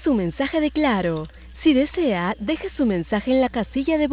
su mensaje de Claro. Si desea, deje su mensaje en la casilla de